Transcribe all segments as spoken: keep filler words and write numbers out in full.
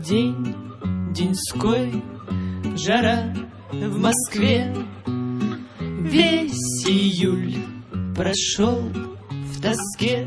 День деньской, жара в Москве. Весь июль прошел в тоске.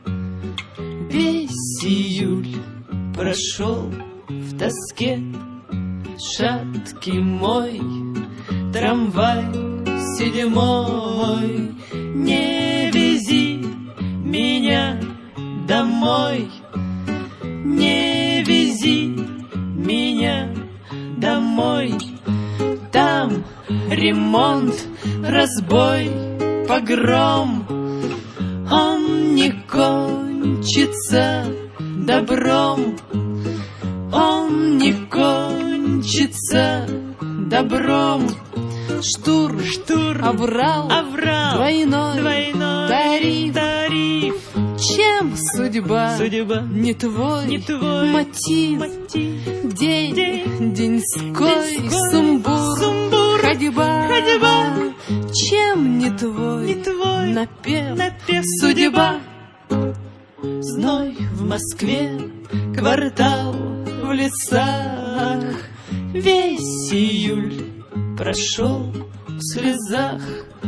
Весь июль прошел в тоске. Шаткий мой трамвай седьмой, не вези меня домой, не вези меня домой. Там ремонт, разбой, погром, он не кончится добром, он не кончится добром. Штур, штур, аврал, аврал, двойной, двойной тариф, тариф. Чем судьба, судьба не твой, не твой мотив, мотив. День, день деньской, деньской сумбур, сумбур, ходьба, ходьба. Чем не твой, не твой напев, напев судьба. Зной в Москве, квартал в лесах. Весь июль прошел в слезах.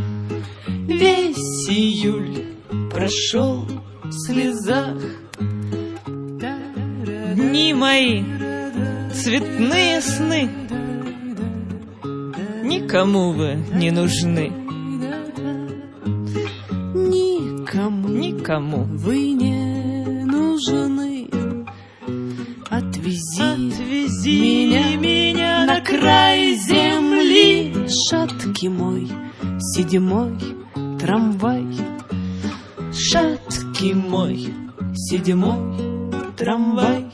Весь июль прошел в слезах. Дни мои, цветные сны, никому вы не нужны. Никому, никому вы не нужны. Отвези, Отвези меня, меня на край земли. Шаткий мой седьмой трамвай. Шаткий мой седьмой трамвай.